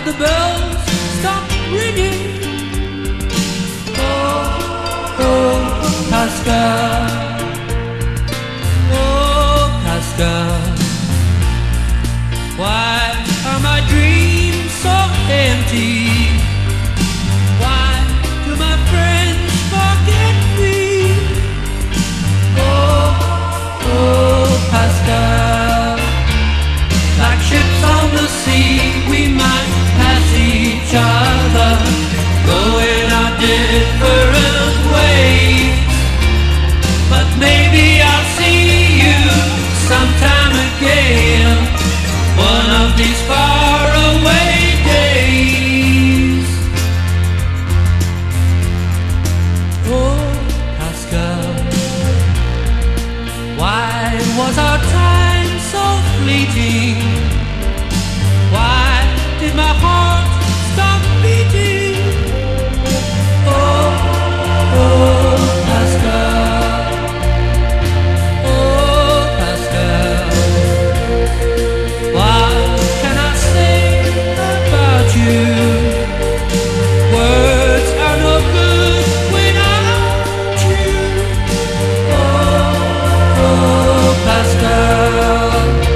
have the bells stopped ringing? Oh, oh, Pascal. Oh, Pascal. Why are my dreams so empty?